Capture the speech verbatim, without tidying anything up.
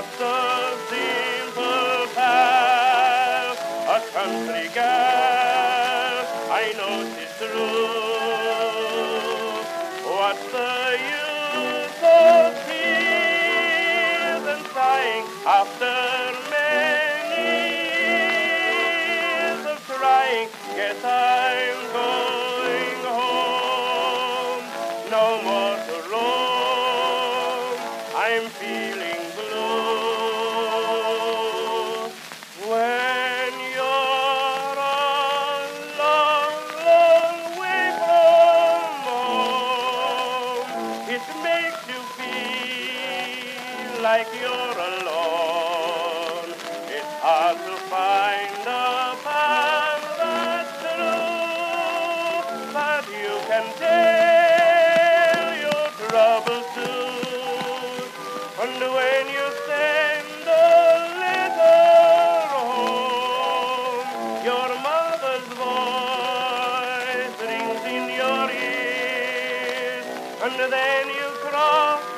just a simple pal, a country girl, I know she's true. What's the use of tears and sighing after many years of trying? Guess I'm going home, no more to roam. I'm feeling blue. When you're a long, long way from home, it makes you feel like you're alone. It's hard to find a path that's true, but you can tell your troubles too. And when you send a letter home, your mother's voice rings in your ears, and then you cry.